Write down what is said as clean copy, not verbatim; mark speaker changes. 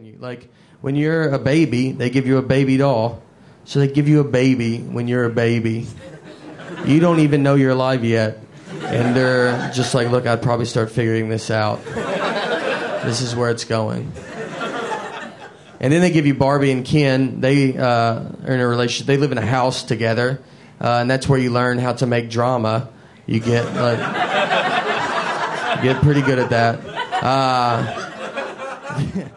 Speaker 1: you. Like, when you're a baby, they give you a baby doll. So they give you a baby when you're a baby. You don't even know you're alive yet. And they're just like, look, I'd probably start figuring this out. This is where it's going. And then they give you Barbie and Ken. They are in a relationship. They live in a house together. And that's where you learn how to make drama. You get pretty good at that.